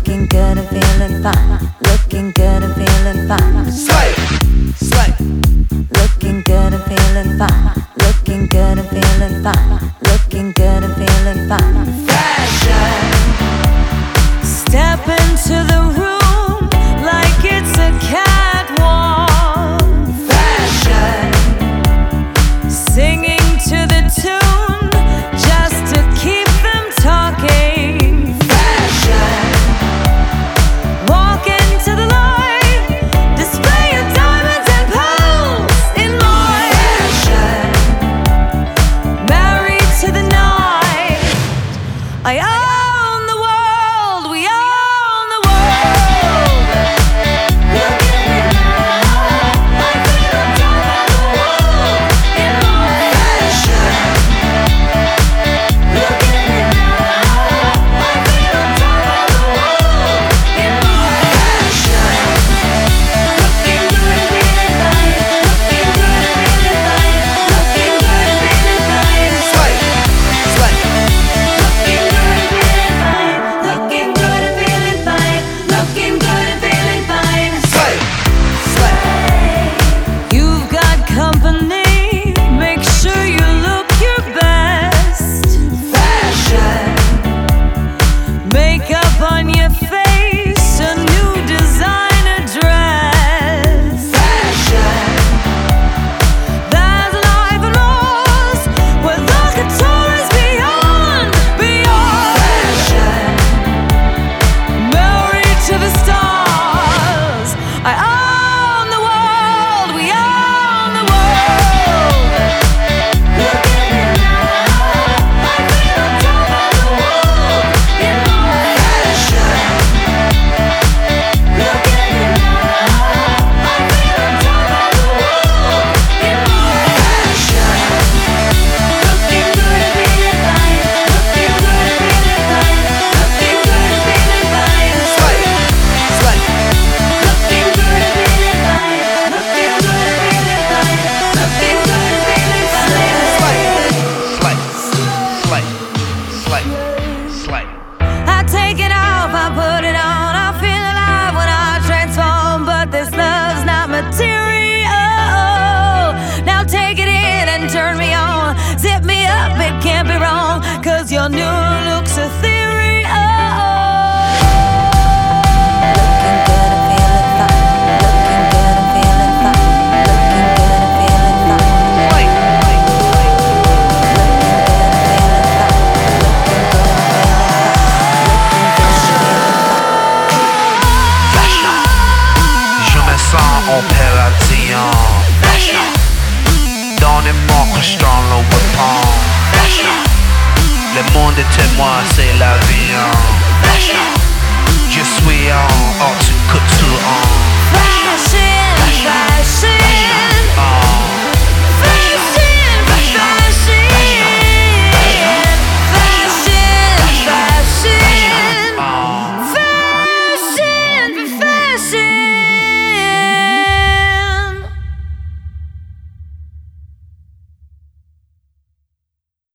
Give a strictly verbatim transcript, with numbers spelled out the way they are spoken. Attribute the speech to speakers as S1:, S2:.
S1: Looking good and feeling fine. Looking good and feeling fine.
S2: Slay, slay.
S1: Looking good and feeling fine. Looking good and feeling fine. Looking good and feeling fine.
S2: Fashion.
S1: Step into the room like it's a catwalk.
S2: Fashion.
S1: Singing to the tune just to keep them talking.
S2: Fashion.
S1: Walk into the light, display your diamonds and pearls in light.
S2: Fashion.
S1: Married to the night. I own the world, we own the world. Look at me now, I feel on top of the world in my
S2: Fashion.
S1: Look at me now, I feel on top of the world in my
S2: Fashion.
S1: Looking good and feeling fine. Looking good and feeling fine. Looking good and feeling fine.
S2: Slay, slay.
S1: Looking good and feeling fine. Looking good and feeling fine. Looking good and feeling fine.
S2: Slay, slay.
S1: You've got company. Make sure you look your best.
S2: Fashion.
S1: Makeup on your face. A new designer dress.
S2: Fashion.
S1: There's life and lost where the guitar is beyond, beyond.
S2: Fashion.
S1: Married to the stars. I own the world, we own the world. Look at me now, I feel on top of the world in my
S2: Fashion.
S1: Look at me now, I feel on top of the world in my
S2: Fashion.
S1: Looking good and feeling fine. Looking good and feeling fine. Looking good and feeling fine.
S2: Slay, slay.
S1: Looking good and feeling fine. Looking good and feeling fine. Looking good and feeling fine.
S2: Slay, slay, slay, slay, slay.
S1: I take it off, I put it on. I feel alive when I transform, but this love's not material. Now take it in and turn me on. Zip me up, it can't be wrong, 'cause your new look's ethereal. Looking good and feeling fine. Looking good and feeling fine. Looking good and feeling fine.
S2: Slay, fashion. Je me sens en paradis. Fashion. Donnez-moi que je t'en le weapon. Fashion. Le monde est témoin, c'est la vie. Fashion. Je suis en haute couture. Fashion.